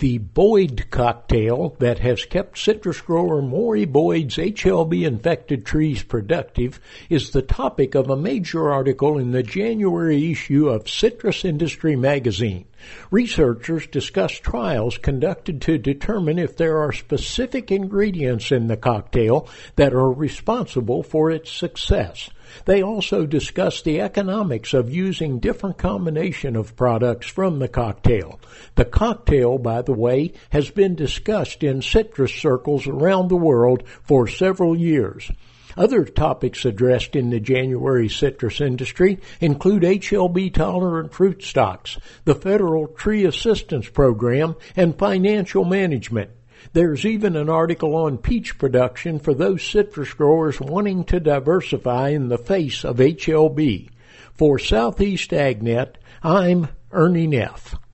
The Boyd cocktail that has kept citrus grower Maury Boyd's HLB-infected trees productive is the topic of a major article in the January issue of Citrus Industry magazine. Researchers discuss trials conducted to determine if there are specific ingredients in the cocktail that are responsible for its success. They also discuss the economics of using different combination of products from the cocktail. The cocktail, by the way, has been discussed in citrus circles around the world for several years. Other topics addressed in the January citrus industry include HLB-tolerant fruit stocks, the Federal Tree Assistance Program, and financial management. There's even an article on peach production for those citrus growers wanting to diversify in the face of HLB. For Southeast AgNet, I'm Ernie Neff.